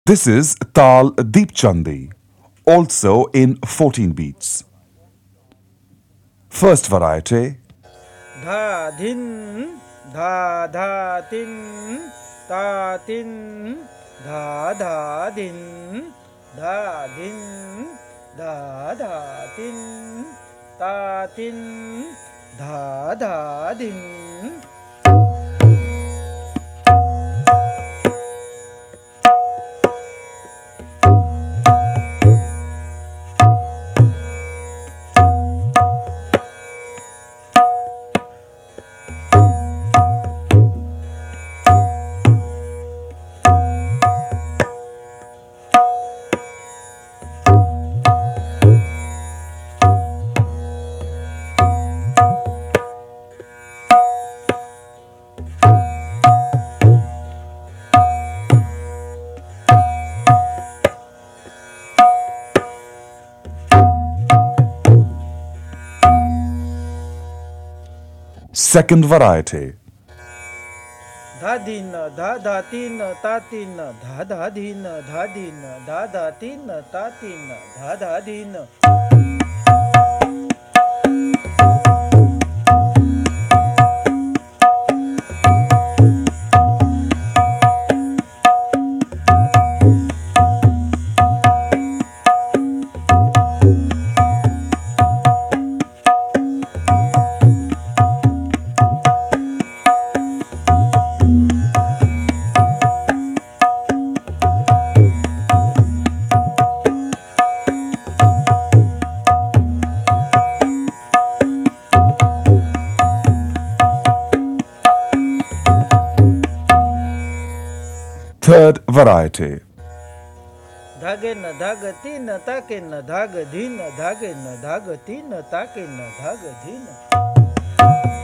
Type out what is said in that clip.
This is Tal Deepchandi, also in 14 beats. First variety. धा धिन धा धा तिन ता तिन धा धा धिन धा धिन धा धा तिन ता तिन धा धा धिन. Second variety. धा धिन धा धा तीन ता तीन धा धा धिन धा धिन धा धा तीन ता तीन धा धा धिन. Third variety. धागेन धाग तीन ताकेन धाग धीन धागेन धाग तीन ताकेन धाग धीन.